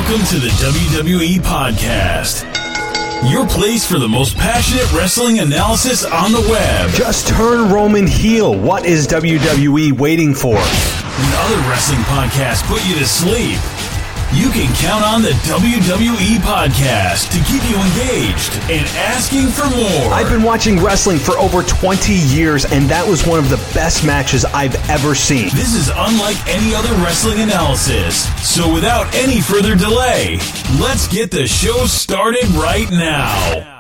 Welcome to the WWE Podcast, your place for the most passionate wrestling analysis on the web. Just turn Roman heel. What is WWE waiting for? When other wrestling podcasts put you to sleep, you can count on the WWE Podcast to keep you engaged and asking for more. I've been watching wrestling for over 20 years, and that was one of the best matches I've ever seen. This is unlike any other wrestling analysis. So without any further delay, let's get the show started right now.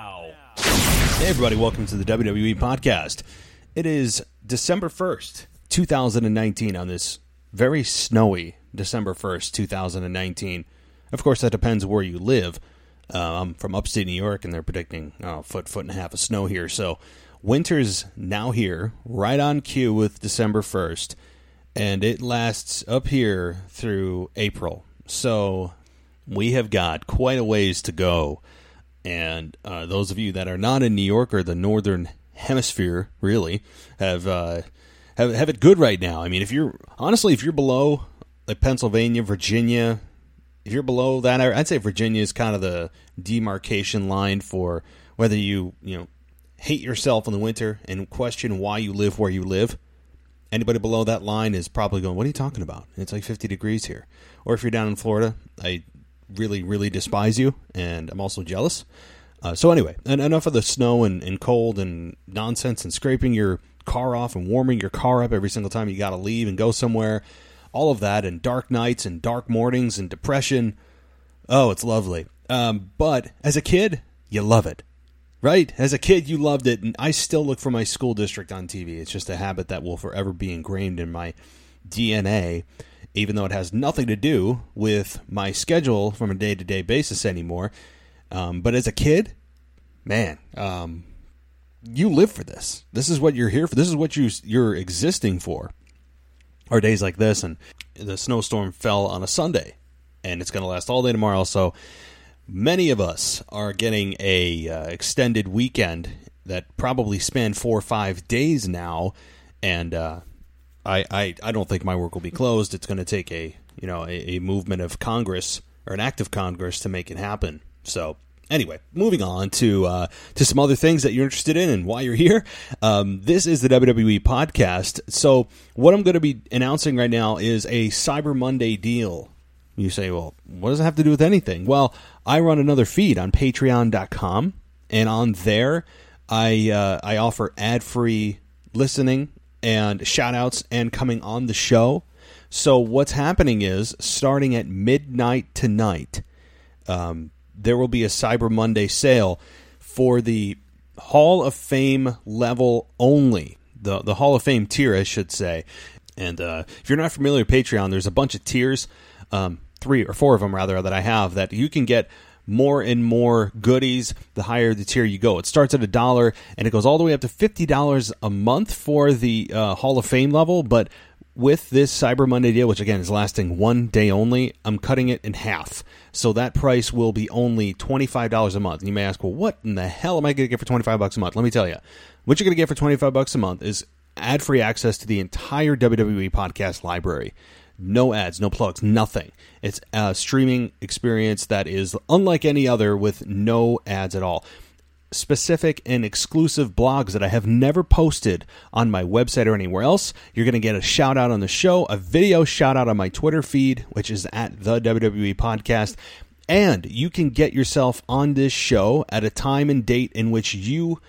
Hey everybody, welcome to the WWE Podcast. It is December 1st, 2019 on this very snowy December 1st, 2019. Of course, that depends where you live. I'm from upstate New York, and they're predicting foot and a half of snow here. So winter's now here, right on cue with December 1st, and it lasts up here through April. So we have got quite a ways to go. And those of you that are not in New York or the northern hemisphere, really, have it good right now. I mean, if you're below like Pennsylvania, Virginia, if you're below that, I'd say Virginia is kind of the demarcation line for whether you hate yourself in the winter and question why you live where you live. Anybody below that line is probably going, what are you talking about? It's like 50 degrees here. Or if you're down in Florida, I really, really despise you, and I'm also jealous. So anyway, enough of the snow and cold and nonsense and scraping your car off and warming your car up every single time you got to leave and go somewhere. All of that, and dark nights and dark mornings and depression. Oh, it's lovely. But as a kid, you love it, right? As a kid, you loved it, and I still look for my school district on TV. It's just a habit that will forever be ingrained in my DNA, even though it has nothing to do with my schedule from a day-to-day basis anymore. But as a kid, man, you live for this. This is what you're here for. This is what you're existing for. Or days like this, and the snowstorm fell on a Sunday, and it's going to last all day tomorrow. So many of us are getting a extended weekend that probably spanned 4 or 5 days now, and I don't think my work will be closed. It's going to take a movement of Congress or an act of Congress to make it happen. So anyway, moving on to some other things that you're interested in and why you're here. This is the WWE Podcast. So what I'm going to be announcing right now is a Cyber Monday deal. You say, well, what does it have to do with anything? Well, I run another feed on Patreon.com, and on there I offer ad-free listening and shout-outs and coming on the show. So what's happening is, starting at midnight tonight, there will be a Cyber Monday sale for the Hall of Fame level only, the Hall of Fame tier, I should say. And if you're not familiar with Patreon, there's a bunch of tiers, 3 or 4 of them rather, that I have, that you can get more and more goodies the higher the tier you go. It starts at $1 and it goes all the way up to $50 a month for the Hall of Fame level, but with this Cyber Monday deal, which again is lasting 1 day only, I'm cutting it in half. So that price will be only $25 a month. And you may ask, well, what in the hell am I going to get for $25 a month? Let me tell you. What you're going to get for $25 a month is ad-free access to the entire WWE podcast library. No ads, no plugs, nothing. It's a streaming experience that is unlike any other, with no ads at all. Specific and exclusive blogs that I have never posted on my website or anywhere else. You're going to get a shout out on the show, a video shout out on my Twitter feed, which is at the WWE Podcast, and you can get yourself on this show at a time and date in which you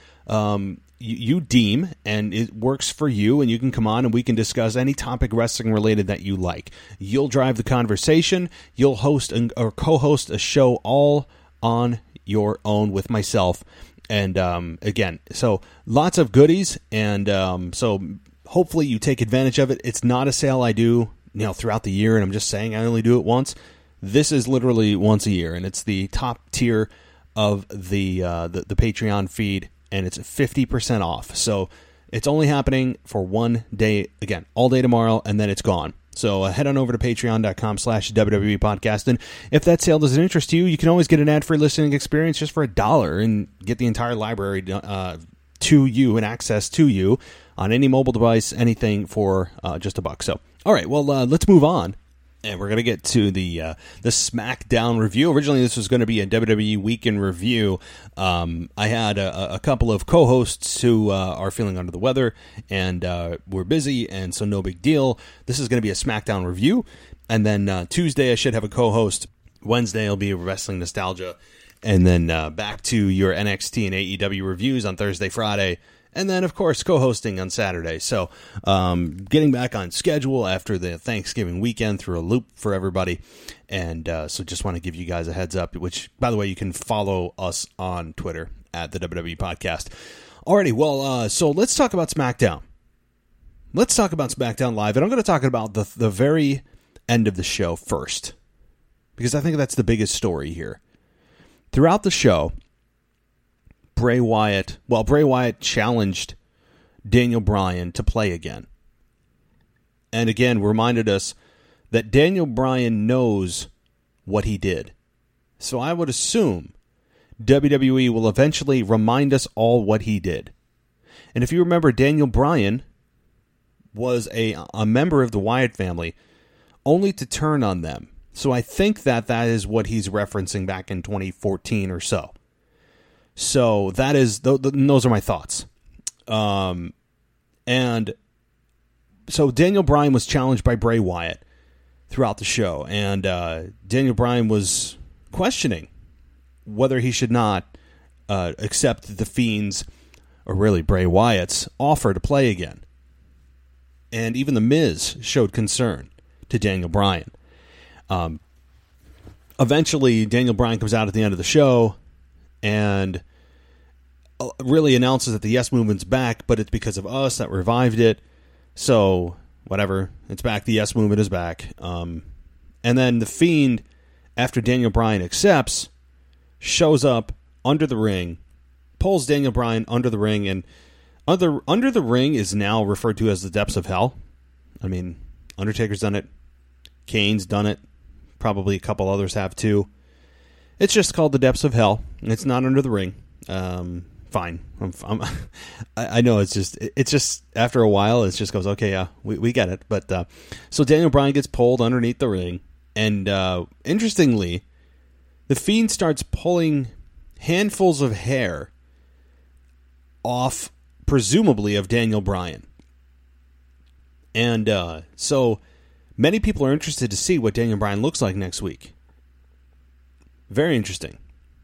deem and it works for you, and you can come on and we can discuss any topic wrestling related that you like. You'll drive the conversation. You'll host or co-host a show all on your own with myself. And again, so lots of goodies, and so hopefully you take advantage of it. It's not a sale I do throughout the year, and I'm just saying I only do it once. This is literally once a year, and it's the top tier of the Patreon feed, and it's 50% off. So it's only happening for 1 day, again, all day tomorrow, and then it's gone. So head on over to patreon.com/WWE Podcast. And if that sale doesn't interest you, you can always get an ad-free listening experience just for $1 and get the entire library to you and access to you on any mobile device, anything for just $1. So, all right, well, let's move on And we're going to get to the SmackDown review. Originally, this was going to be a WWE Week in Review. I had a couple of co-hosts who are feeling under the weather, and we're busy, and so no big deal. This is going to be a SmackDown review. And then Tuesday, I should have a co-host. Wednesday, will be Wrestling Nostalgia. And then back to your NXT and AEW reviews on Thursday, Friday. And then, of course, co-hosting on Saturday. So, getting back on schedule after the Thanksgiving weekend through a loop for everybody. And so just want to give you guys a heads up, which, by the way, you can follow us on Twitter at the WWE Podcast. Alrighty, well, so let's talk about SmackDown. Let's talk about SmackDown Live. And I'm going to talk about the very end of the show first, because I think that's the biggest story here. Throughout the show, Bray Wyatt challenged Daniel Bryan to play again. And again, reminded us that Daniel Bryan knows what he did. So I would assume WWE will eventually remind us all what he did. And if you remember, Daniel Bryan was a member of the Wyatt family, only to turn on them. So I think that is what he's referencing back in 2014 or so. So that is those are my thoughts. And so Daniel Bryan was challenged by Bray Wyatt throughout the show, and Daniel Bryan was questioning whether he should not accept the Fiend's, or really Bray Wyatt's, offer to play again. And even The Miz showed concern to Daniel Bryan. Eventually, Daniel Bryan comes out at the end of the show and really announces that the Yes Movement's back, but it's because of us that revived it. So, whatever. It's back. The Yes Movement is back. And then The Fiend, after Daniel Bryan accepts, shows up under the ring, pulls Daniel Bryan under the ring, and under the ring is now referred to as the depths of hell. I mean, Undertaker's done it. Kane's done it. Probably a couple others have too. It's just called the depths of hell. It's not under the ring. Fine. I know it's just after a while it just goes, okay, yeah, we get it. But so Daniel Bryan gets pulled underneath the ring, and interestingly, the Fiend starts pulling handfuls of hair off, presumably of Daniel Bryan. And so many people are interested to see what Daniel Bryan looks like next week. Very interesting.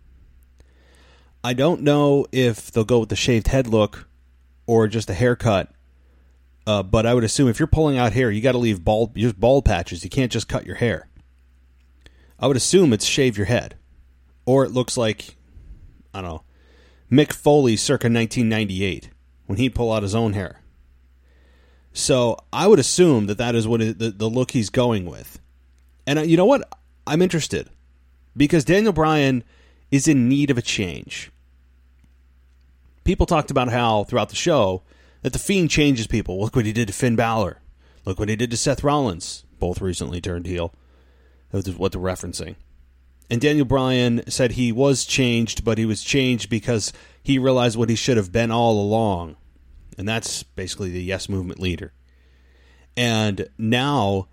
I don't know if they'll go with the shaved head look or just a haircut, but I would assume if you're pulling out hair, you got to leave bald patches. You can't just cut your hair. I would assume it's shave your head, or it looks like, I don't know, Mick Foley circa 1998 when he'd pull out his own hair. So I would assume that is what the look he's going with. And you know what? I'm interested, because Daniel Bryan is in need of a change. People talked about how, throughout the show, that The Fiend changes people. Look what he did to Finn Balor. Look what he did to Seth Rollins. Both recently turned heel. That was what they're referencing. And Daniel Bryan said he was changed, but he was changed because he realized what he should have been all along. And that's basically the Yes Movement leader. And now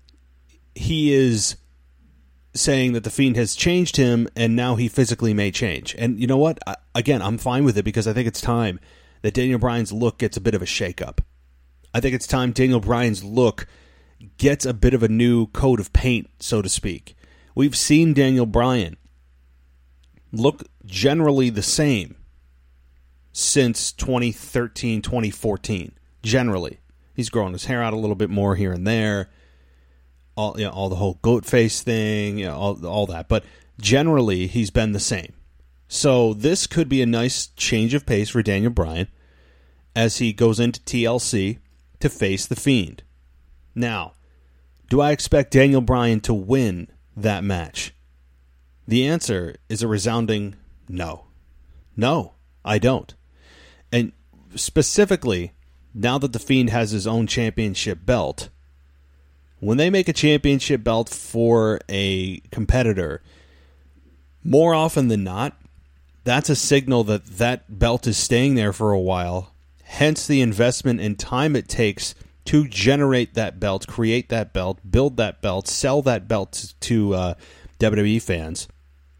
he is saying that The Fiend has changed him, and now he physically may change. And you know what? Again, I'm fine with it, because I think it's time that Daniel Bryan's look gets a bit of a shakeup. I think it's time Daniel Bryan's look gets a bit of a new coat of paint, so to speak. We've seen Daniel Bryan look generally the same since 2013, 2014. Generally. He's growing his hair out a little bit more here and there. All the whole goat face thing, all that. But generally, he's been the same. So this could be a nice change of pace for Daniel Bryan as he goes into TLC to face The Fiend. Now, do I expect Daniel Bryan to win that match? The answer is a resounding no. No, I don't. And specifically, now that The Fiend has his own championship belt, when they make a championship belt for a competitor, more often than not, that's a signal that belt is staying there for a while, hence the investment and time it takes to generate that belt, create that belt, build that belt, sell that belt to WWE fans.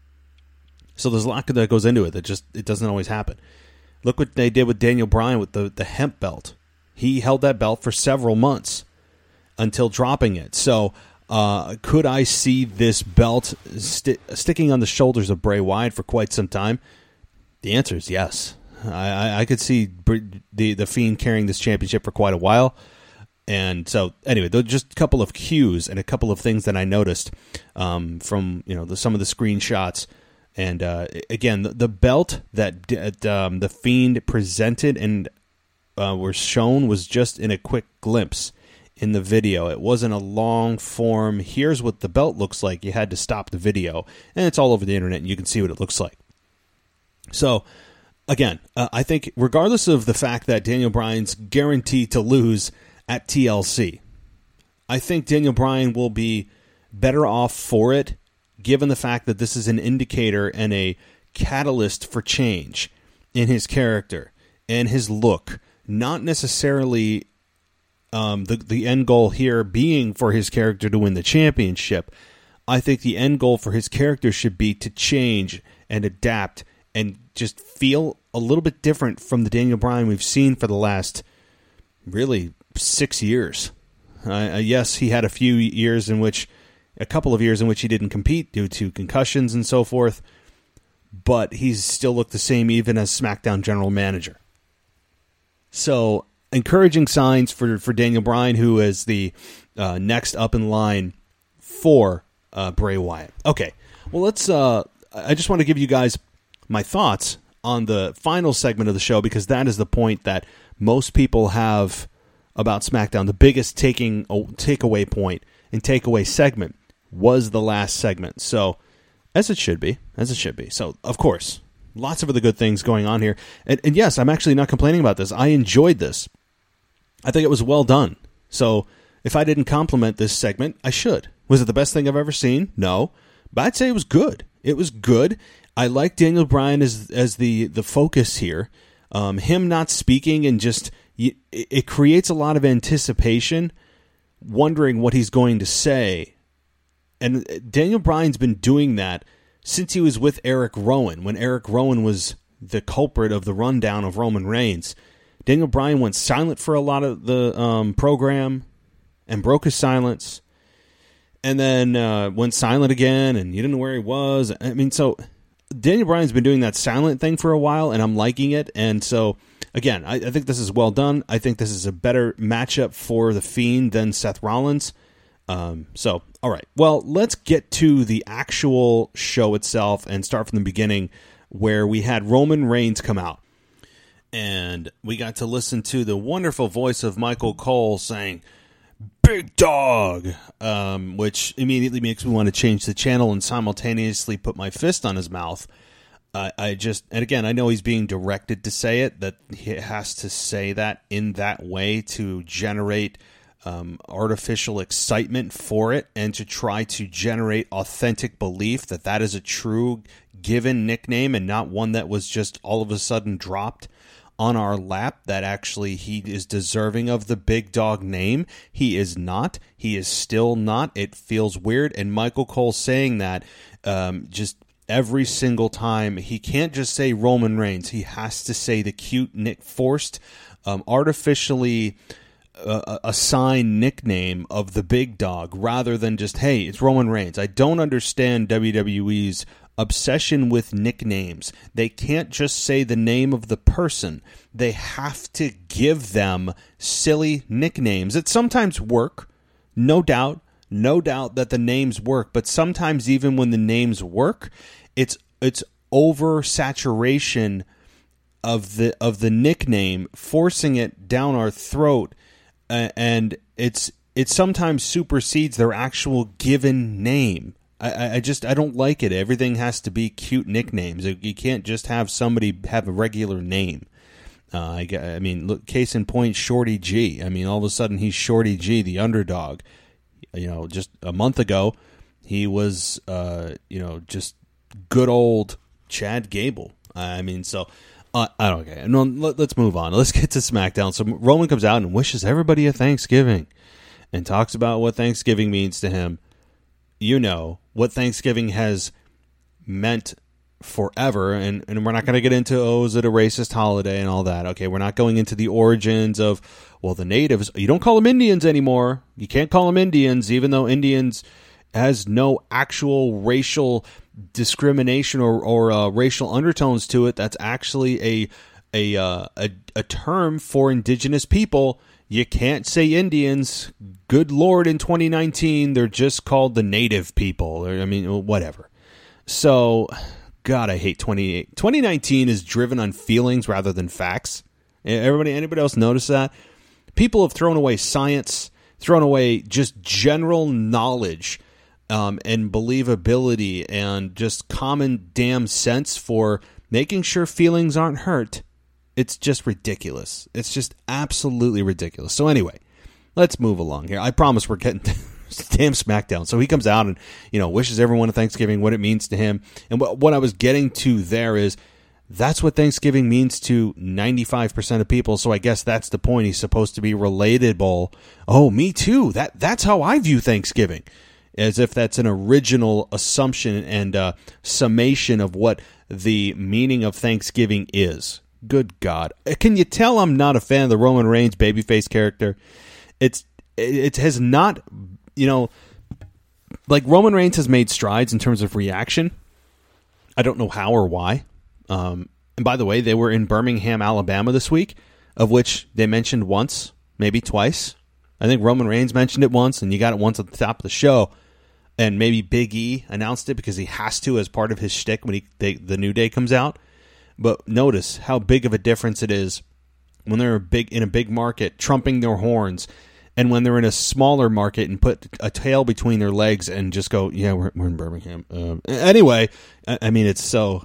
So there's a lot that goes into it. It doesn't always happen. Look what they did with Daniel Bryan with the hemp belt. He held that belt for several months until dropping it. So could I see this belt sticking on the shoulders of Bray Wyatt for quite some time? The answer is yes. I could see the Fiend carrying this championship for quite a while. And so, anyway, those are just a couple of cues and a couple of things that I noticed from some of the screenshots. And again, the belt that the Fiend presented and were shown was just in a quick glimpse in the video. It wasn't a long form, here's what the belt looks like. You had to stop the video, and it's all over the internet, and you can see what it looks like. So, again, I think regardless of the fact that Daniel Bryan's guaranteed to lose at TLC, I think Daniel Bryan will be better off for it, given the fact that this is an indicator and a catalyst for change in his character and his look. Not necessarily the end goal here being for his character to win the championship. I think the end goal for his character should be to change and adapt and just feel a little bit different from the Daniel Bryan we've seen for the last, really, 6 years. Yes, he had a couple of years in which he didn't compete due to concussions and so forth, but he's still looked the same even as SmackDown general manager. So, encouraging signs for Daniel Bryan, who is the next up in line for Bray Wyatt. Okay, well, I just want to give you guys my thoughts on the final segment of the show, because that is the point that most people have about SmackDown. The biggest takeaway point and takeaway segment was the last segment. So, as it should be. So, of course, lots of other good things going on here. And yes, I'm actually not complaining about this. I enjoyed this. I think it was well done. So, if I didn't compliment this segment, I should. Was it the best thing I've ever seen? No. But I'd say it was good. It was good. I like Daniel Bryan as the focus here. Him not speaking and just... it creates a lot of anticipation, wondering what he's going to say. And Daniel Bryan's been doing that since he was with Eric Rowan, when Eric Rowan was the culprit of the rundown of Roman Reigns. Daniel Bryan went silent for a lot of the program and broke his silence, and then went silent again, and you didn't know where he was. I mean, so Daniel Bryan's been doing that silent thing for a while, and I'm liking it. And so, again, I think this is well done. I think this is a better matchup for The Fiend than Seth Rollins. So, all right. Well, let's get to the actual show itself and start from the beginning, where we had Roman Reigns come out. And we got to listen to the wonderful voice of Michael Cole saying, "Big Dog," which immediately makes me want to change the channel and simultaneously put my fist on his mouth. And again, I know he's being directed to say it, that he has to say that in that way to generate artificial excitement for it and to try to generate authentic belief that that is a true given nickname and not one that was just all of a sudden dropped on our lap, that actually he is deserving of the Big Dog name. He is not. He is still not. It feels weird. And Michael Cole saying that just every single time, he can't just say Roman Reigns. He has to say the cute, forced, artificially assigned nickname of the Big Dog rather than just, hey, it's Roman Reigns. I don't understand WWE's obsession with nicknames. They can't just say the name of the person. They have to give them silly nicknames that sometimes work, no doubt that the names work, but sometimes even when the names work, it's oversaturation of the nickname, forcing it down our throat, and it sometimes supersedes their actual given name. I don't like it. Everything has to be cute nicknames. You can't just have somebody have a regular name. I mean, look, case in point, Shorty G. I mean, all of a sudden he's Shorty G, the underdog. Just a month ago, he was, just good old Chad Gable. I mean, so Okay, no, let's move on. Let's get to SmackDown. So Roman comes out and wishes everybody a Thanksgiving and talks about what Thanksgiving means to him. You know, what Thanksgiving has meant forever, and we're not going to get into, is it a racist holiday and all that. Okay, we're not going into the origins of, well, the natives, you don't call them Indians anymore. You can't call them Indians, even though Indians has no actual racial discrimination or racial undertones to it. That's actually a term for indigenous people. You can't say Indians. Good Lord, in 2019, they're just called the native people. I mean, whatever. So, God, I hate 2019 is driven on feelings rather than facts. Anybody else notice that? People have thrown away science, thrown away just general knowledge and believability and just common damn sense for making sure feelings aren't hurt. It's just ridiculous. It's just absolutely ridiculous. So anyway, let's move along here. I promise we're getting damn SmackDown. So he comes out and, wishes everyone a Thanksgiving, what it means to him. And what I was getting to there is that's what Thanksgiving means to 95% of people. So I guess that's the point. He's supposed to be relatable. Oh, me too. That's how I view Thanksgiving. As if that's an original assumption and summation of what the meaning of Thanksgiving is. Good God. Can you tell I'm not a fan of the Roman Reigns babyface character? It has not, like Roman Reigns has made strides in terms of reaction. I don't know how or why. And by the way, they were in Birmingham, Alabama this week, of which they mentioned once, maybe twice. I think Roman Reigns mentioned it once, and you got it once at the top of the show. And maybe Big E announced it because he has to as part of his shtick when the New Day comes out. But notice how big of a difference it is when they're in a big market, trumping their horns, and when they're in a smaller market and put a tail between their legs and just go, yeah, we're in Birmingham. Anyway, I mean, it's so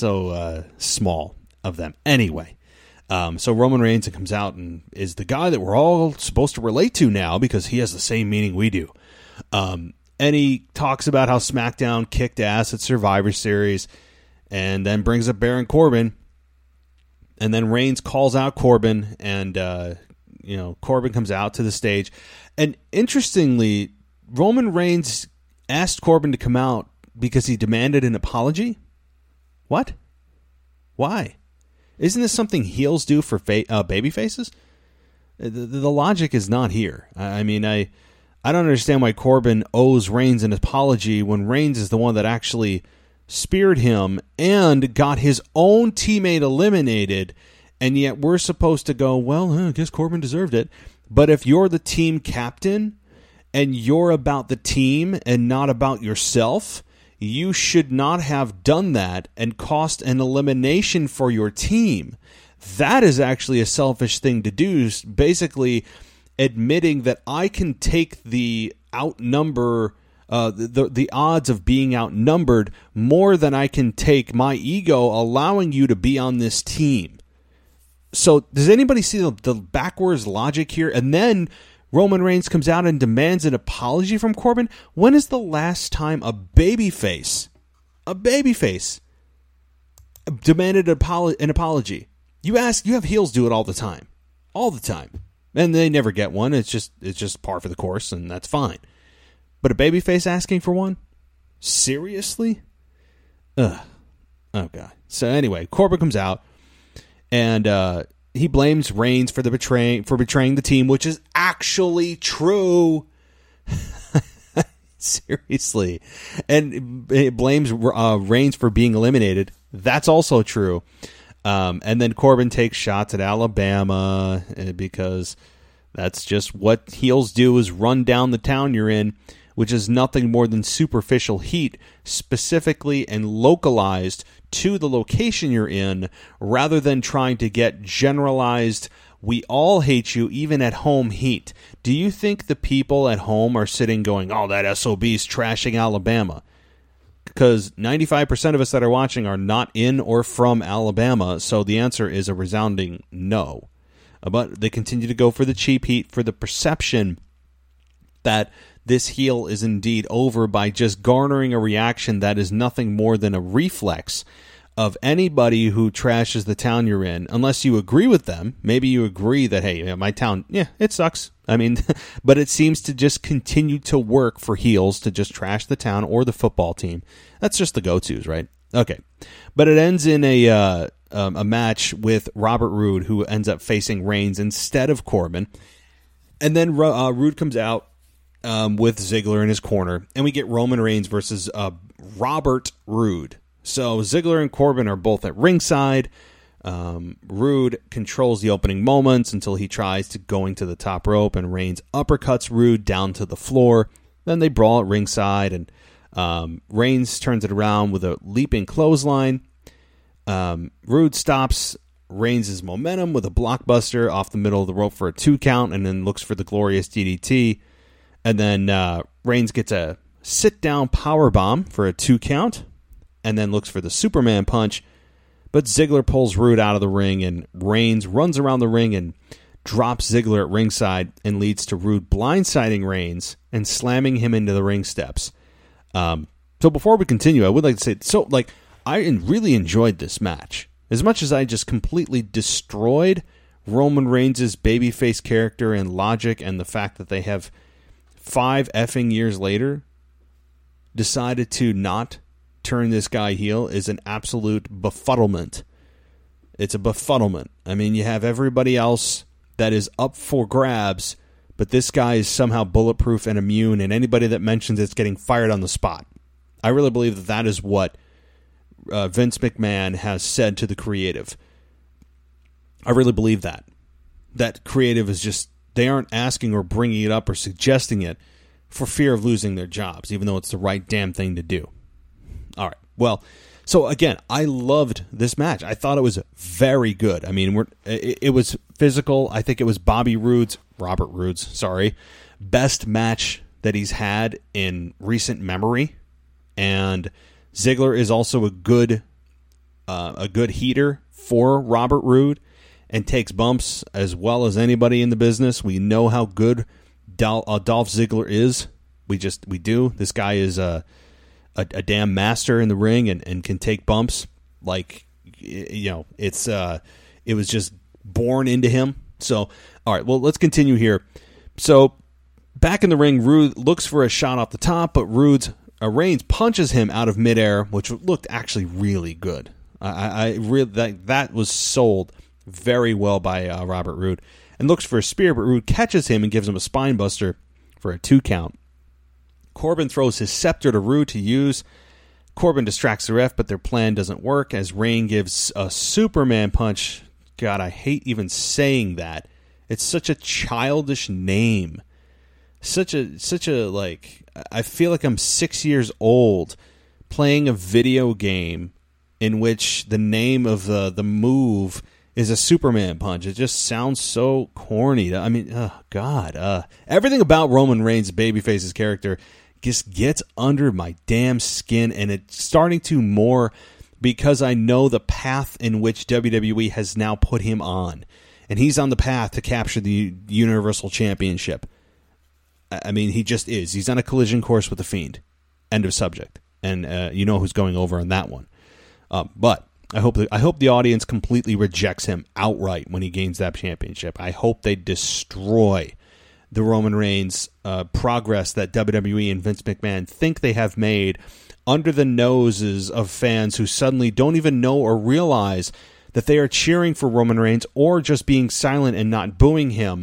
small of them. Anyway, so Roman Reigns comes out and is the guy that we're all supposed to relate to now because he has the same meaning we do. And he talks about how SmackDown kicked ass at Survivor Series. And then brings up Baron Corbin. And then Reigns calls out Corbin. And, Corbin comes out to the stage. And interestingly, Roman Reigns asked Corbin to come out because he demanded an apology. What? Why? Isn't this something heels do for baby faces? The logic is not here. I mean, I don't understand why Corbin owes Reigns an apology when Reigns is the one that actually speared him and got his own teammate eliminated, and yet we're supposed to go, well, I guess Corbin deserved it. But if you're the team captain and you're about the team and not about yourself, you should not have done that and cost an elimination for your team. That is actually a selfish thing to do, basically admitting that I can take the outnumber the odds of being outnumbered more than I can take my ego allowing you to be on this team. So does anybody see the backwards logic here? And then Roman Reigns comes out and demands an apology from Corbin. When is the last time a babyface demanded an apology? You have heels do it all the time, and they never get one. It's just par for the course, and that's fine. But a babyface asking for one? Seriously? Ugh. Oh, God. So anyway, Corbin comes out, and he blames Reigns for betraying the team, which is actually true. Seriously. And it blames Reigns for being eliminated. That's also true. And then Corbin takes shots at Alabama because that's just what heels do, is run down the town you're in, which is nothing more than superficial heat, specifically and localized to the location you're in, rather than trying to get generalized, we all hate you, even at home heat. Do you think the people at home are sitting going, oh, that SOB's trashing Alabama? Because 95% of us that are watching are not in or from Alabama, so the answer is a resounding no. But they continue to go for the cheap heat, for the perception that this heel is indeed over by just garnering a reaction that is nothing more than a reflex of anybody who trashes the town you're in, unless you agree with them. Maybe you agree that, hey, my town, yeah, it sucks. I mean, but it seems to just continue to work for heels to just trash the town or the football team. That's just the go-tos, right? Okay. But it ends in a match with Robert Roode, who ends up facing Reigns instead of Corbin. And then Roode comes out with Ziggler in his corner, and we get Roman Reigns versus Robert Roode. So Ziggler and Corbin are both at ringside. Roode controls the opening moments until he tries to going to the top rope, and Reigns uppercuts Roode down to the floor. Then they brawl at ringside, and Reigns turns it around with a leaping clothesline. Roode stops Reigns' momentum with a blockbuster off the middle of the rope for a 2 count, and then looks for the glorious DDT. And then Reigns gets a sit-down powerbomb for a 2 count, and then looks for the Superman punch. But Ziggler pulls Roode out of the ring, and Reigns runs around the ring and drops Ziggler at ringside, and leads to Roode blindsiding Reigns and slamming him into the ring steps. So before we continue, I would like to say, I really enjoyed this match. As much as I just completely destroyed Roman Reigns' babyface character and logic, and the fact that they have 5 effing years later decided to not turn this guy heel is an absolute befuddlement. It's a befuddlement. I mean, you have everybody else that is up for grabs, but this guy is somehow bulletproof and immune, and anybody that mentions it's getting fired on the spot. I really believe that that is what Vince McMahon has said to the creative. I really believe that. That creative is just, they aren't asking or bringing it up or suggesting it for fear of losing their jobs, even though it's the right damn thing to do. All right. Well, so again, I loved this match. I thought it was very good. I mean, it was physical. I think it was Robert Roode's, best match that he's had in recent memory. And Ziggler is also a good heater for Robert Roode and takes bumps as well as anybody in the business. We know how good Dolph Ziggler is. We do. This guy is a damn master in the ring and can take bumps. Like, you know, it was just born into him. So, all right, well, let's continue here. So, back in the ring, Roode looks for a shot off the top, but Reigns punches him out of midair, which looked actually really good. I really that was sold very well by Robert Roode, and looks for a spear, but Roode catches him and gives him a spine buster for a 2 count. Corbin throws his scepter to Roode to use. Corbin distracts the ref, but their plan doesn't work as Reigns gives a Superman punch. God, I hate even saying that. It's such a childish name. Such a like, I feel like I'm 6 years old playing a video game in which the name of the move is a Superman punch. It just sounds so corny. I mean, oh God. Everything about Roman Reigns' babyface's character just gets under my damn skin, and it's starting to more because I know the path in which WWE has now put him on. And he's on the path to capture the Universal Championship. I mean, he just is. He's on a collision course with the Fiend. End of subject. And you know who's going over on that one. But I hope the audience completely rejects him outright when he gains that championship. I hope they destroy the Roman Reigns progress that WWE and Vince McMahon think they have made under the noses of fans who suddenly don't even know or realize that they are cheering for Roman Reigns or just being silent and not booing him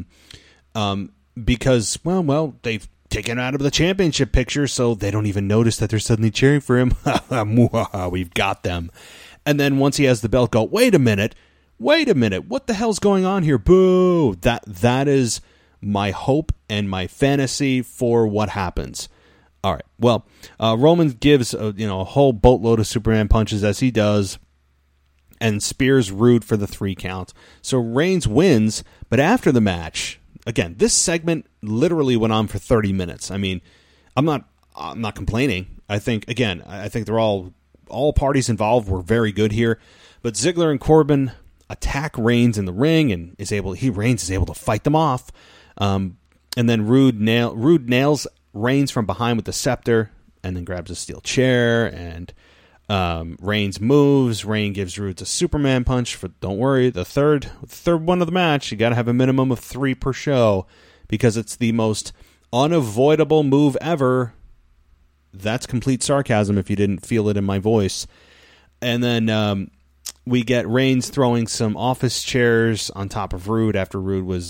because, well, they've taken him out of the championship picture, so they don't even notice that they're suddenly cheering for him. We've got them. And then once he has the belt, go, wait a minute, what the hell's going on here? Boo! That is my hope and my fantasy for what happens. All right, well, Roman gives a whole boatload of Superman punches as he does, and spears Roode for the 3 count. So Reigns wins, but after the match, again, this segment literally went on for 30 minutes. I mean, I'm not complaining. I think they're all parties involved were very good here. But Ziggler and Corbin attack Reigns in the ring, and Reigns is able to fight them off. And then Roode nails Reigns from behind with the scepter, and then grabs a steel chair, and Reigns moves. Reigns gives Rude a Superman punch. Don't worry, the third one of the match, you got to have a minimum of 3 per show because it's the most unavoidable move ever. That's complete sarcasm if you didn't feel it in my voice. And then we get Reigns throwing some office chairs on top of Rude after Rude was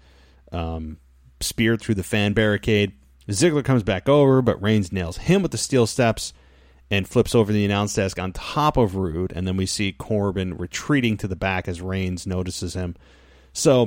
speared through the fan barricade. Ziggler comes back over, but Reigns nails him with the steel steps and flips over the announce desk on top of Rude. And then we see Corbin retreating to the back as Reigns notices him. So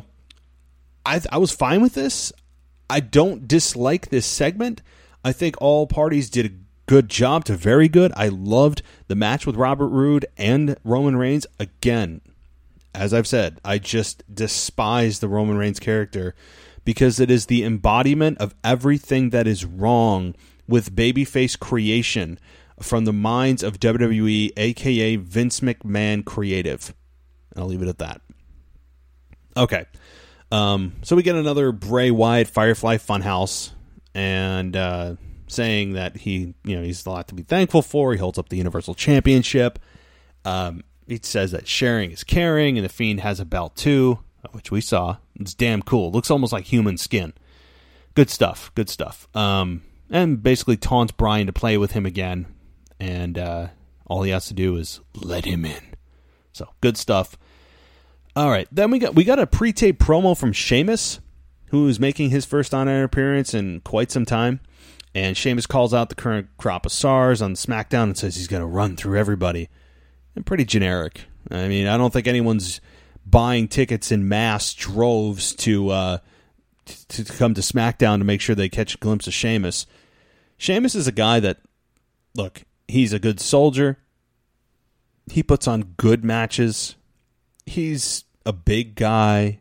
I was fine with this. I don't dislike this segment. I think all parties did a good job to very good. I loved the match with Robert Roode and Roman Reigns. Again, as I've said, I just despise the Roman Reigns character because it is the embodiment of everything that is wrong with babyface creation from the minds of WWE, a.k.a. Vince McMahon Creative. I'll leave it at that. Okay. So we get another Bray Wyatt Firefly Funhouse, and saying that he's a lot to be thankful for. He holds up the Universal Championship. He says that sharing is caring, and the Fiend has a belt too, which we saw. It's damn cool. Looks almost like human skin. Good stuff. Good stuff. And basically taunts Bryan to play with him again, and all he has to do is let him in. So good stuff. All right, then we got a pre-tape promo from Sheamus, who is making his first on-air appearance in quite some time. And Sheamus calls out the current crop of stars on SmackDown and says he's going to run through everybody. And pretty generic. I mean, I don't think anyone's buying tickets in mass droves to come to SmackDown to make sure they catch a glimpse of Sheamus. Sheamus is a guy that, look, he's a good soldier. He puts on good matches. He's a big guy.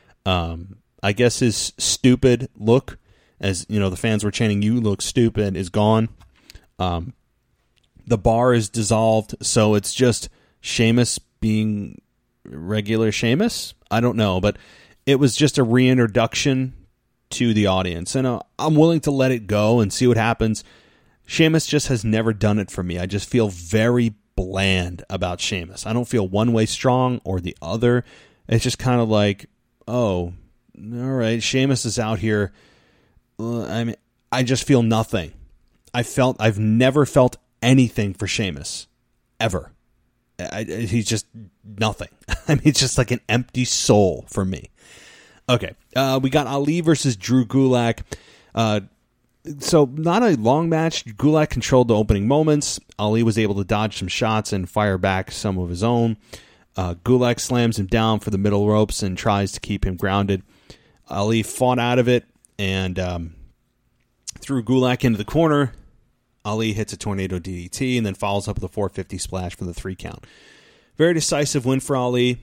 I guess his stupid look, as you know, the fans were chanting, "You look stupid," is gone. The bar is dissolved, so it's just Sheamus being regular Sheamus. I don't know, but it was just a reintroduction to the audience, and I'm willing to let it go and see what happens. Sheamus just has never done it for me. I just feel very bland about Sheamus. I don't feel one way strong or the other. It's just kind of like, oh, all right, Sheamus is out here. I just feel nothing. I've never felt anything for Sheamus, ever. He's just nothing. I mean, it's just like an empty soul for me. Okay, we got Ali versus Drew Gulak. So not a long match. Gulak controlled the opening moments. Ali was able to dodge some shots and fire back some of his own. Gulak slams him down for the middle ropes and tries to keep him grounded. Ali fought out of it and threw Gulak into the corner. Ali hits a tornado DDT and then follows up with a 450 splash for the 3 count. Very decisive win for Ali.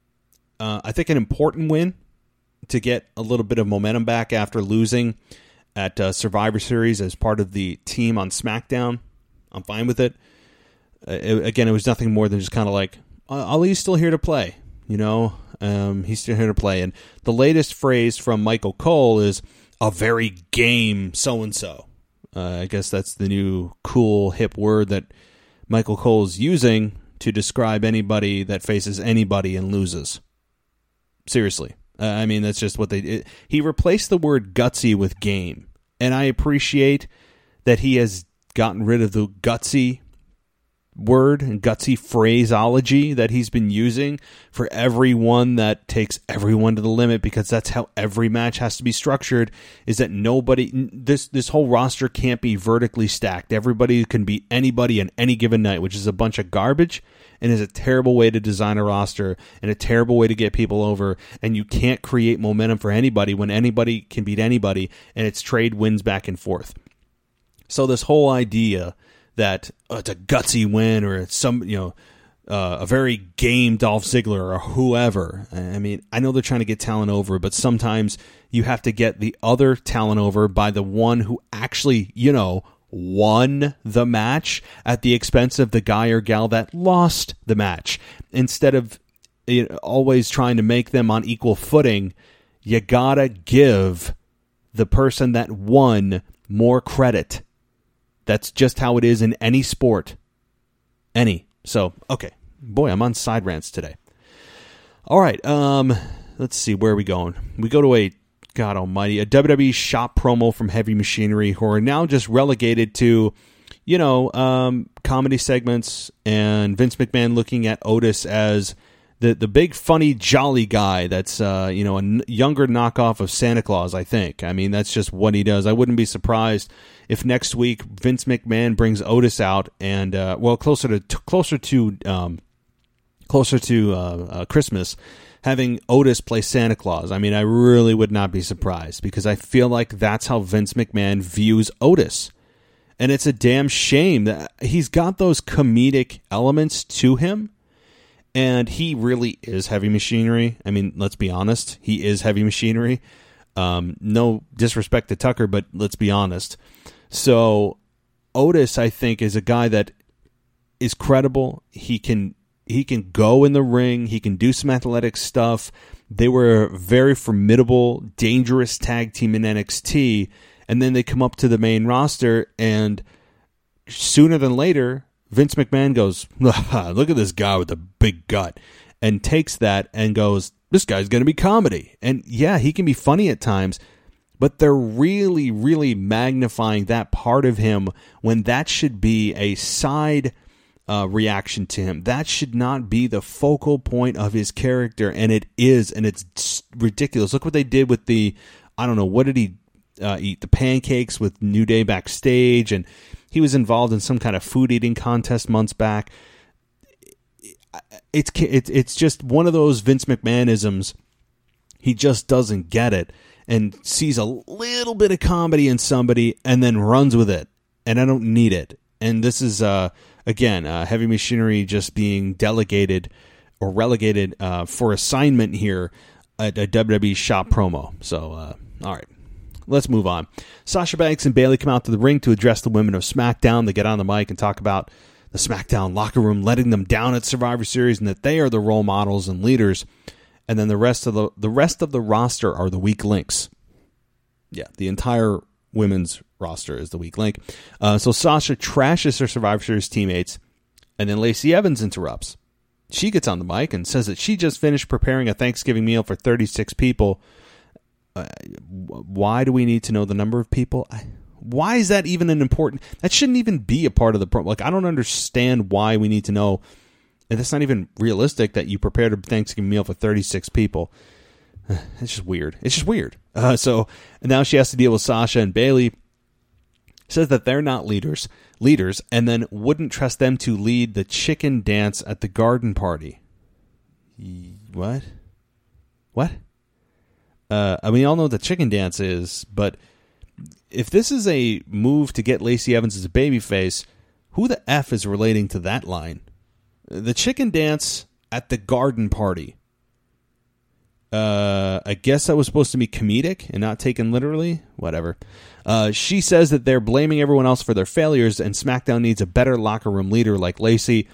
I think an important win to get a little bit of momentum back after losing at Survivor Series as part of the team on SmackDown. I'm fine with it. Again, it was nothing more than just kind of like, Ali's still here to play. You know, he's still here to play. And the latest phrase from Michael Cole is, a very game so-and-so. I guess that's the new cool hip word that Michael Cole's using to describe anybody that faces anybody and loses. Seriously. I mean, that's just what they did. He replaced the word gutsy with game. And I appreciate that he has gotten rid of the gutsy word and gutsy phraseology that he's been using for everyone that takes everyone to the limit, because that's how every match has to be structured, is that nobody, this whole roster can't be vertically stacked. Everybody can beat anybody on any given night, which is a bunch of garbage and is a terrible way to design a roster and a terrible way to get people over. And you can't create momentum for anybody when anybody can beat anybody and it's trade wins back and forth. So this whole idea that it's a gutsy win or it's some, a very game Dolph Ziggler or whoever. I mean, I know they're trying to get talent over, but sometimes you have to get the other talent over by the one who actually, won the match at the expense of the guy or gal that lost the match. Instead of always trying to make them on equal footing, you gotta give the person that won more credit. That's just how it is in any sport. Any. So, okay. Boy, I'm on side rants today. All right. Let's see. Where are we going? We go to a WWE shop promo from Heavy Machinery, who are now just relegated to, comedy segments, and Vince McMahon looking at Otis as the big, funny, jolly guy that's, a younger knockoff of Santa Claus, I think. I mean, that's just what he does. I wouldn't be surprised if next week Vince McMahon brings Otis out and, closer to Christmas, having Otis play Santa Claus. I mean, I really would not be surprised, because I feel like that's how Vince McMahon views Otis. And it's a damn shame that he's got those comedic elements to him, and he really is Heavy Machinery. I mean, let's be honest. He is Heavy Machinery. No disrespect to Tucker, but let's be honest. So Otis, I think, is a guy that is credible. He can go in the ring. He can do some athletic stuff. They were a very formidable, dangerous tag team in NXT, and then they come up to the main roster, and sooner than later, Vince McMahon goes, look at this guy with a big gut, and takes that and goes, this guy's going to be comedy. And yeah, he can be funny at times, but they're really, really magnifying that part of him when that should be a side reaction to him. That should not be the focal point of his character, and it is, and it's ridiculous. Look what they did with what did he eat? The pancakes with New Day backstage, and he was involved in some kind of food eating contest months back. It's just one of those Vince McMahonisms. He just doesn't get it and sees a little bit of comedy in somebody and then runs with it, and I don't need it. And this is again, Heavy Machinery just being delegated or relegated for assignment here at a WWE shop promo. So, all right, let's move on. Sasha Banks and Bayley come out to the ring to address the women of SmackDown. They get on the mic and talk about the SmackDown locker room letting them down at Survivor Series, and that they are the role models and leaders. And then the rest of the roster are the weak links. Yeah, the entire women's roster is the weak link. So Sasha trashes her Survivor Series teammates, and then Lacey Evans interrupts. She gets on the mic and says that she just finished preparing a Thanksgiving meal for 36 people. Why do we need to know the number of people? Why is that even an important... That shouldn't even be a part of the... Like, I don't understand why we need to know. And it's not even realistic that you prepared a Thanksgiving meal for 36 people. It's just weird. So now she has to deal with Sasha, and Bayley says that they're not leaders, and then wouldn't trust them to lead the chicken dance at the garden party. What? I mean, y'all know what the chicken dance is, but if this is a move to get Lacey Evans as a babyface, who the F is relating to that line? The chicken dance at the garden party. I guess that was supposed to be comedic and not taken literally. Whatever. She says that they're blaming everyone else for their failures, and SmackDown needs a better locker room leader like Lacey.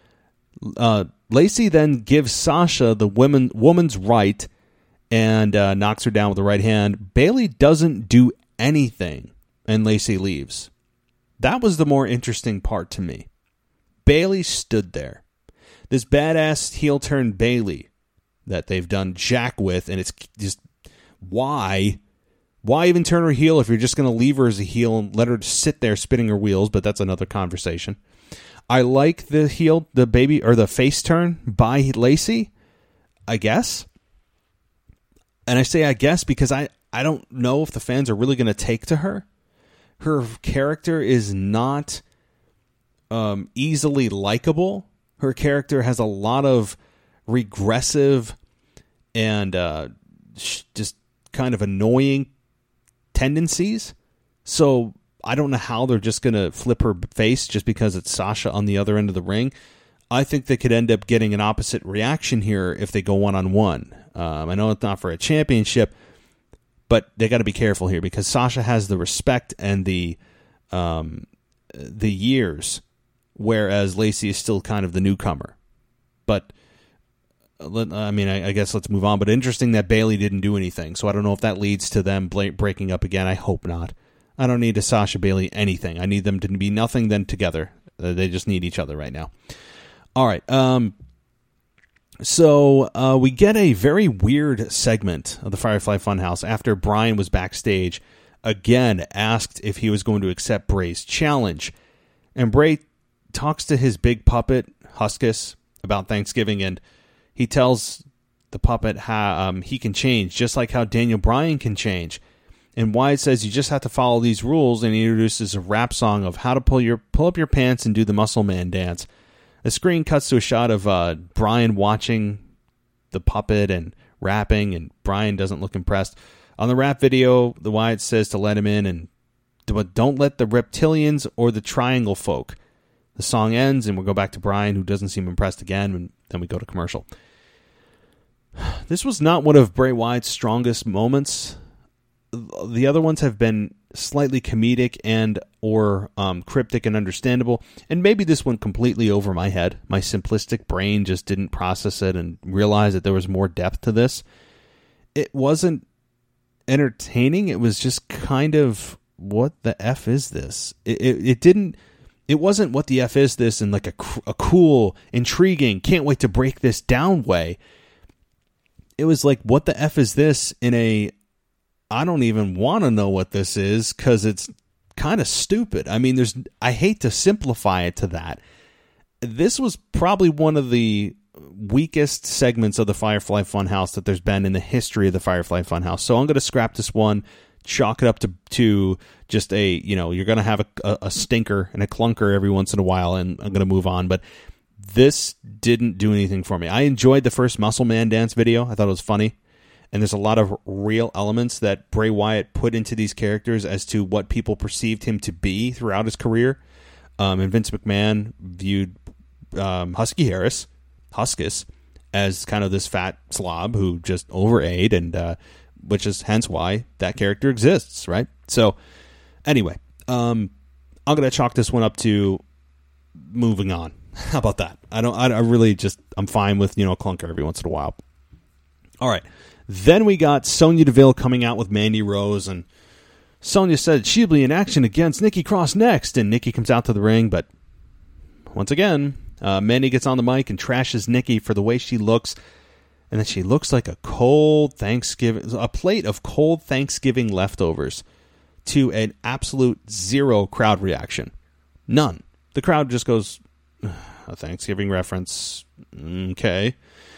Lacey then gives Sasha the woman's right and knocks her down with the right hand. Bayley doesn't do anything, and Lacey leaves. That was the more interesting part to me. Bayley stood there. This badass heel-turn Bayley that they've done jack with, and it's just, why even turn her heel if you're just going to leave her as a heel and let her sit there spinning her wheels? But that's another conversation. I like the face turn by Lacey, I guess. And I say I guess because I don't know if the fans are really going to take to her. Her character is not easily likable. Her character has a lot of regressive and just kind of annoying tendencies. So I don't know how they're just going to flip her face just because it's Sasha on the other end of the ring. I think they could end up getting an opposite reaction here if they go one-on-one. I know it's not for a championship, but they got to be careful here because Sasha has the respect and the years, whereas Lacey is still kind of the newcomer. But I mean, I guess let's move on. But interesting that Bayley didn't do anything, so I don't know if that leads to them breaking up again. I hope not. I don't need a Sasha Bayley anything. I need them to be nothing then together. They just need each other right now. All right. So we get a very weird segment of the Firefly Funhouse after Bryan was backstage, again asked if he was going to accept Bray's challenge. And Bray talks to his big puppet, Huskus, about Thanksgiving, and he tells the puppet how he can change, just like how Daniel Bryan can change. And Wyatt says you just have to follow these rules, and he introduces a rap song of how to pull up your pants and do the Muscle Man dance. The screen cuts to a shot of Bryan watching the puppet and rapping, and Bryan doesn't look impressed. On the rap video, the Wyatt says to let him in, and but don't let the reptilians or the triangle folk. The song ends, and we'll go back to Bryan, who doesn't seem impressed again, and then we go to commercial. This was not one of Bray Wyatt's strongest moments. The other ones have been slightly comedic and or cryptic and understandable, and maybe this went completely over my head. My simplistic brain just didn't process it and realize that there was more depth to this. It wasn't entertaining. It was just kind of, what the F is this? It wasn't what the F is this in like a cool, intriguing, can't wait to break this down way. It was like, what the F is this in a, I don't even want to know what this is because it's kind of stupid. I mean, I hate to simplify it to that. This was probably one of the weakest segments of the Firefly Funhouse that there's been in the history of the Firefly Funhouse. So I'm going to scrap this one, chalk it up to just a, you're going to have a stinker and a clunker every once in a while, and I'm going to move on. But this didn't do anything for me. I enjoyed the first Muscle Man dance video. I thought it was funny. And there's a lot of real elements that Bray Wyatt put into these characters as to what people perceived him to be throughout his career. And Vince McMahon viewed Huskus, as kind of this fat slob who just overate, and which is hence why that character exists, right? So, anyway, I'm going to chalk this one up to moving on. How about that? I'm fine with, a clunker every once in a while. All right. Then we got Sonya Deville coming out with Mandy Rose, and Sonya said she'll be in action against Nikki Cross next, and Nikki comes out to the ring, but once again, Mandy gets on the mic and trashes Nikki for the way she looks, and that she looks like a plate of cold Thanksgiving leftovers, to an absolute zero crowd reaction. None. The crowd just goes, a Thanksgiving reference, okay.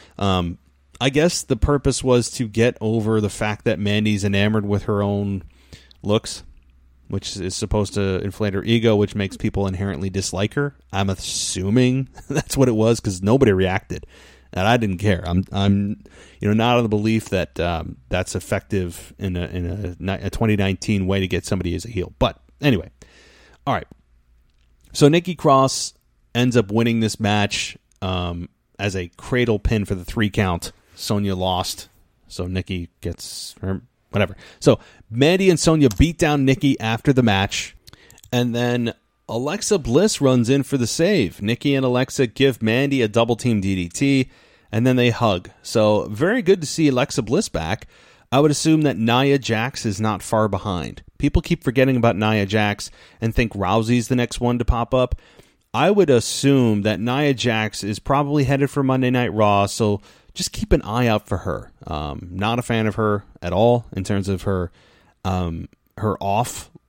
I guess the purpose was to get over the fact that Mandy's enamored with her own looks, which is supposed to inflate her ego, which makes people inherently dislike her. I'm assuming that's what it was, because nobody reacted, and I didn't care. I'm not of the belief that that's effective in a 2019 way to get somebody as a heel. But anyway, all right. So Nikki Cross ends up winning this match as a cradle pin for the 3 count. Sonya lost, so Nikki gets her, whatever. So Mandy and Sonya beat down Nikki after the match, and then Alexa Bliss runs in for the save. Nikki and Alexa give Mandy a double team DDT, and then they hug. So very good to see Alexa Bliss back. I would assume that Nia Jax is not far behind. People keep forgetting about Nia Jax and think Rousey's the next one to pop up. I would assume that Nia Jax is probably headed for Monday Night Raw, so just keep an eye out for her. Not a fan of her at all in terms of her offline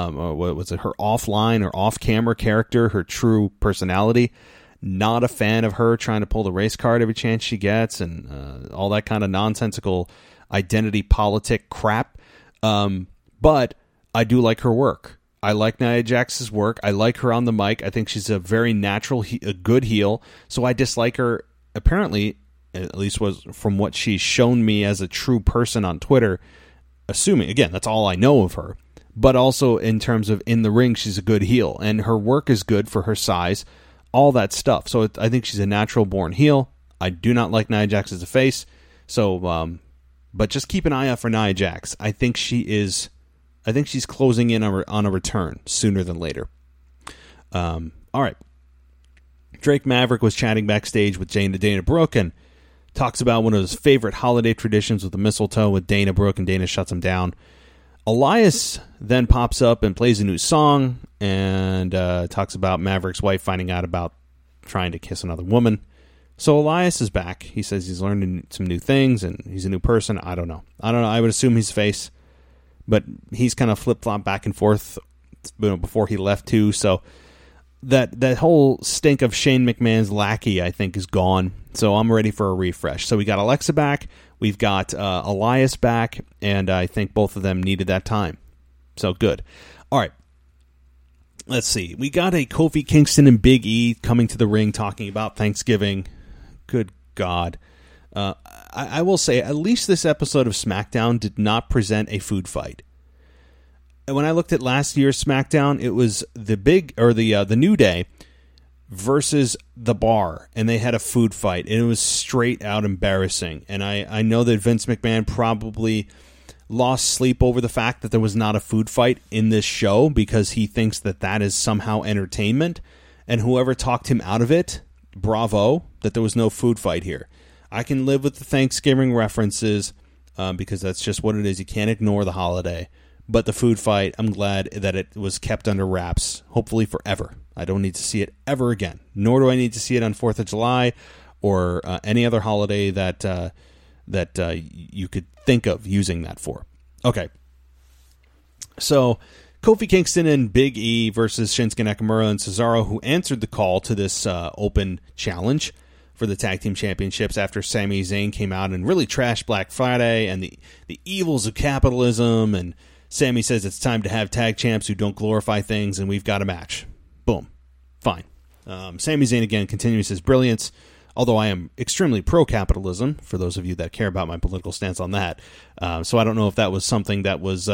or off-camera character, her true personality. Not a fan of her trying to pull the race card every chance she gets, and all that kind of nonsensical identity politic crap. But I do like her work. I like Nia Jax's work. I like her on the mic. I think she's a very natural, a good heel. So I dislike her, apparently, at least was from what she's shown me as a true person on Twitter, assuming, again, that's all I know of her, but also in terms of in the ring, she's a good heel, and her work is good for her size, all that stuff. So I think she's a natural born heel. I do not like Nia Jax as a face, so, but just keep an eye out for Nia Jax. I think she's closing in on a return sooner than later. All right. Drake Maverick was chatting backstage with Dana Brooke, and talks about one of his favorite holiday traditions with the mistletoe with Dana Brooke, and Dana shuts him down. Elias then pops up and plays a new song and talks about Maverick's wife finding out about trying to kiss another woman. So Elias is back. He says he's learned some new things and he's a new person. I don't know. I would assume he's face, but he's kind of flip-flopped back and forth before he left too. So that whole stink of Shane McMahon's lackey, I think, is gone. So I'm ready for a refresh. So we got Alexa back. We've got Elias back, and I think both of them needed that time. So good. All right. Let's see. We got a Kofi Kingston and Big E coming to the ring talking about Thanksgiving. Good God. I will say, at least this episode of SmackDown did not present a food fight. And when I looked at last year's SmackDown, it was the New Day versus The Bar, and they had a food fight, and it was straight out embarrassing. And I know that Vince McMahon probably lost sleep over the fact that there was not a food fight in this show because he thinks that is somehow entertainment. And whoever talked him out of it, bravo, that there was no food fight here. I can live with the Thanksgiving references because that's just what it is. You can't ignore the holiday. But the food fight, I'm glad that it was kept under wraps, hopefully forever. I don't need to see it ever again, nor do I need to see it on 4th of July or any other holiday that you could think of using that for. Okay. So Kofi Kingston and Big E versus Shinsuke Nakamura and Cesaro, who answered the call to this open challenge for the Tag Team Championships after Sami Zayn came out and really trashed Black Friday and the evils of capitalism, and Sami says it's time to have tag champs who don't glorify things, and we've got a match. Boom. Fine. Sami Zayn again continues his brilliance, although I am extremely pro-capitalism, for those of you that care about my political stance on that. So I don't know if that was something that was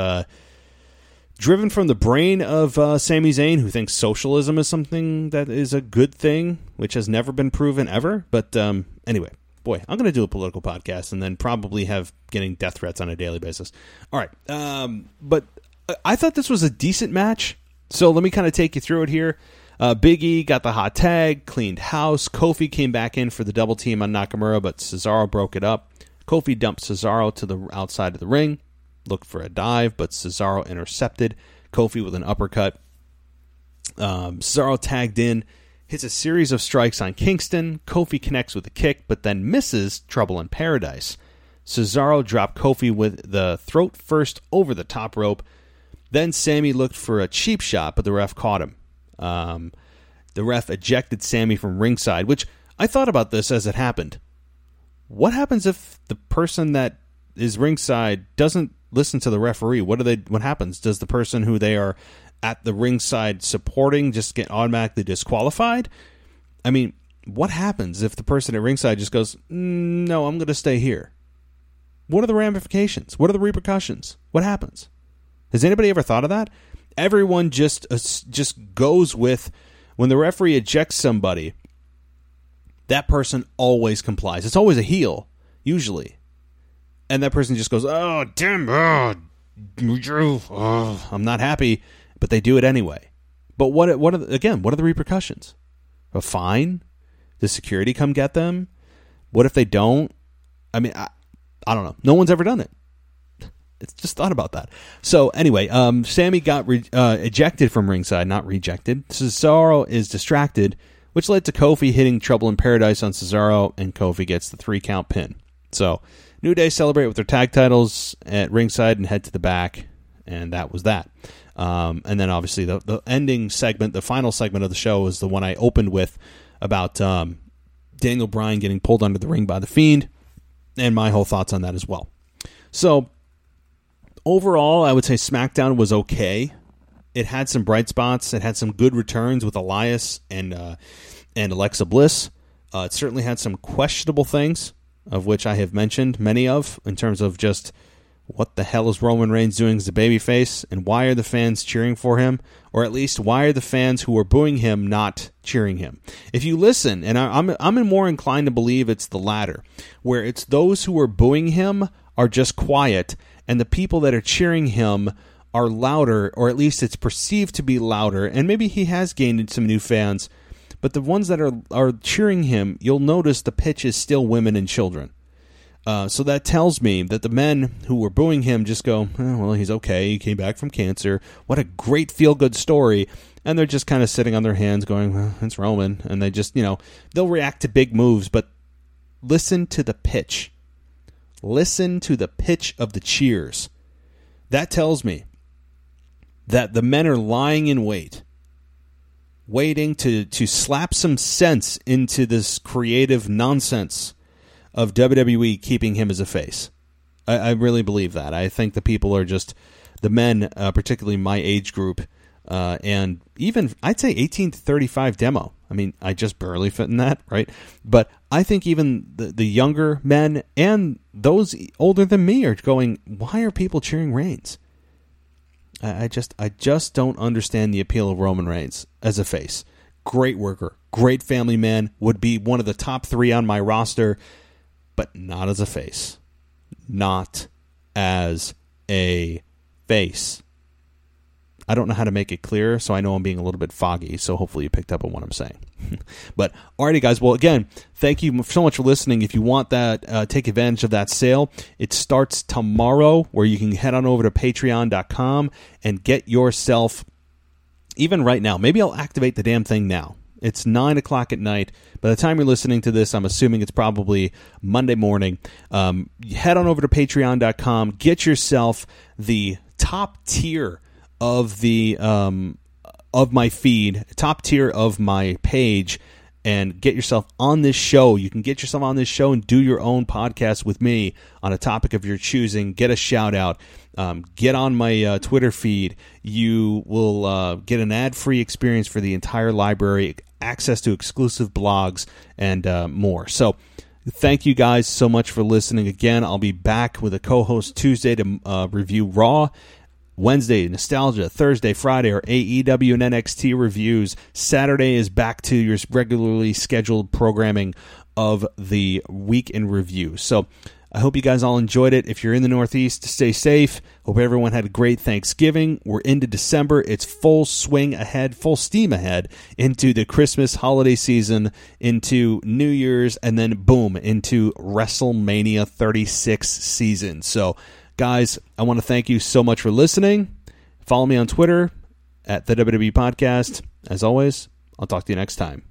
driven from the brain of Sami Zayn, who thinks socialism is something that is a good thing, which has never been proven ever. But anyway, boy, I'm going to do a political podcast and then probably have getting death threats on a daily basis. All right. But I thought this was a decent match. So let me kind of take you through it here. Big E got the hot tag, cleaned house. Kofi came back in for the double team on Nakamura, but Cesaro broke it up. Kofi dumped Cesaro to the outside of the ring, looked for a dive, but Cesaro intercepted Kofi with an uppercut. Cesaro tagged in, hits a series of strikes on Kingston. Kofi connects with a kick, but then misses Trouble in Paradise. Cesaro dropped Kofi with the throat first over the top rope. Then Sami looked for a cheap shot, but the ref caught him. The ref ejected Sami from ringside, which I thought about this as it happened. What happens if the person that is ringside doesn't listen to the referee? What happens? Does the person who they are at the ringside supporting just get automatically disqualified? I mean, what happens if the person at ringside just goes, no, I'm going to stay here? What are the ramifications? What are the repercussions? What happens? Has anybody ever thought of that? Everyone just goes with, when the referee ejects somebody, that person always complies. It's always a heel, usually. And that person just goes, oh, damn, I'm not happy, but they do it anyway. But what are the repercussions? A fine? Does security come get them? What if they don't? I mean, I don't know. No one's ever done it. It's just thought about that. So anyway, Sami got ejected from ringside, not rejected. Cesaro is distracted, which led to Kofi hitting Trouble in Paradise on Cesaro, and Kofi gets the 3-count pin. So New Day celebrate with their tag titles at ringside and head to the back, and that was that. And then obviously the ending segment, the final segment of the show, is the one I opened with about Daniel Bryan getting pulled under the ring by The Fiend, and my whole thoughts on that as well. So overall, I would say SmackDown was okay. It had some bright spots. It had some good returns with Elias and Alexa Bliss. It certainly had some questionable things, of which I have mentioned many of, in terms of just what the hell is Roman Reigns doing as a babyface, and why are the fans cheering for him? Or at least, why are the fans who are booing him not cheering him? If you listen, and I'm more inclined to believe it's the latter, where it's those who are booing him are just quiet, and the people that are cheering him are louder, or at least it's perceived to be louder, and maybe he has gained some new fans, but the ones that are cheering him, you'll notice the pitch is still women and children. So that tells me that the men who were booing him just go, well, he's okay. He came back from cancer. What a great feel-good story. And they're just kind of sitting on their hands going, well, it's Roman. And they just, they'll react to big moves. But listen to the pitch. Listen to the pitch of the cheers. That tells me that the men are lying in wait, waiting to slap some sense into this creative nonsense of WWE keeping him as a face. I really believe that. I think the people are just, the men, particularly my age group, and even, I'd say 18 to 35 demo. I mean, I just barely fit in that, right? But I think even the younger men and those older than me are going, why are people cheering Reigns? I just don't understand the appeal of Roman Reigns as a face. Great worker, great family man, would be one of the top 3 on my roster, but not as a face. Not as a face. I don't know how to make it clear, so I know I'm being a little bit foggy, so hopefully you picked up on what I'm saying. But, alrighty guys, well again, thank you so much for listening. If you want that, take advantage of that sale. It starts tomorrow, where you can head on over to patreon.com and get yourself, even right now, maybe I'll activate the damn thing now. It's 9 o'clock at night. By the time you're listening to this, I'm assuming it's probably Monday morning. Head on over to patreon.com, get yourself the top tier of the of my feed, top tier of my page, and get yourself on this show. You can get yourself on this show and do your own podcast with me on a topic of your choosing. Get a shout out. Get on my Twitter feed. You will get an ad-free experience for the entire library, access to exclusive blogs, and more. So thank you guys so much for listening. Again, I'll be back with a co-host Tuesday to review Raw. Wednesday, Nostalgia. Thursday, Friday are AEW and NXT reviews. Saturday is back to your regularly scheduled programming of the week in review. So I hope you guys all enjoyed it. If you're in the Northeast, stay safe. Hope everyone had a great Thanksgiving. We're into December. It's full swing ahead, full steam ahead into the Christmas holiday season, into New Year's, and then boom, into WrestleMania 36 season. So guys, I want to thank you so much for listening. Follow me on Twitter at the WWE Podcast. As always, I'll talk to you next time.